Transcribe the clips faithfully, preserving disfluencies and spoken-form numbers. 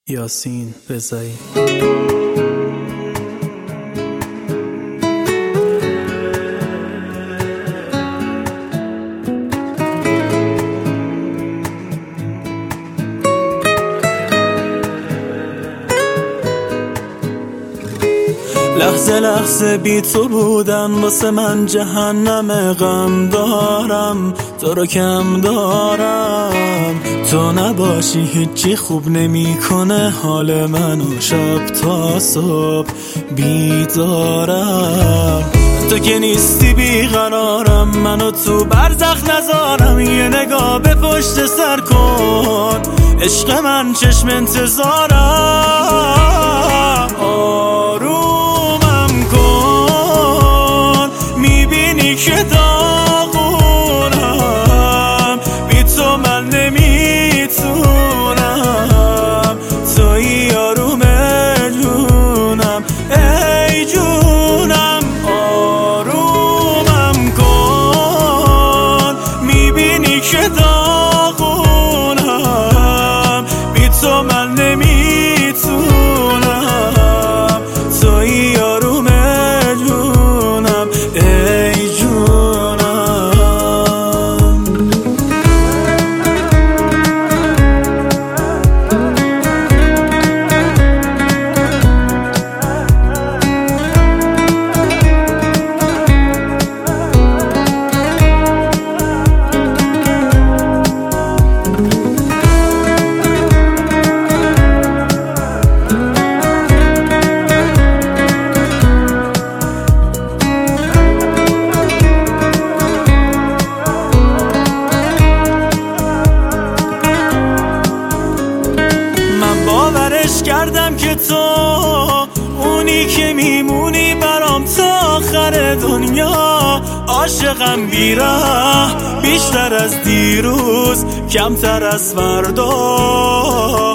یاسین رضایی. لحظه لحظه بی تو بودن واسه من جهنم، غم دارم تو رو کم دارم، تو نباشی هیچی خوب نمیکنه حال منو، شب تا صبح بیدارم. تو که نیستی بیقرارم، منو تو برزخ نذارم، یه نگاه به پشت سر کن عشق من، چشم انتظارم. آرومم کن میبینی که داغونم، بی تو من نمیتونم، توی آروم جونم ای جونم. آرومم کن میبینی که داغونم، بی تو من نمیتونم، توی آروم جونم ای جونم. باورش کردم که تو اونی که میمونی برام تا آخر دنیا، عاشقم بیره بیشتر از دیروز کمتر از فردا.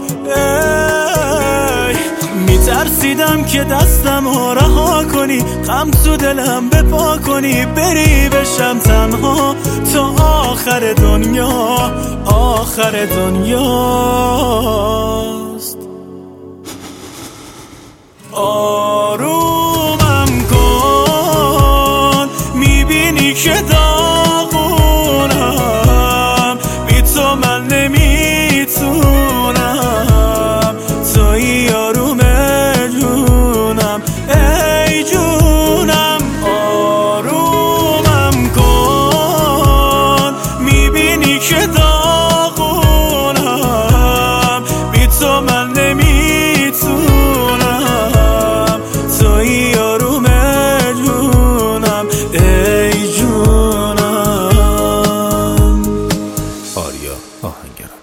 میترسیدم که دستم رو رها کنی، غم تو دلم بپا کنی، بری بشم تنها تا آخر دنیا، آخر دنیاست. آرومم کن میبینی که داغونم، بی تو من نمیتونم، توی آروم جونم ای جونم. آرومم کن میبینی که داغونم، بی تو من نمیتونم، توی آروم جونم ای جونم. آریا آهنگر.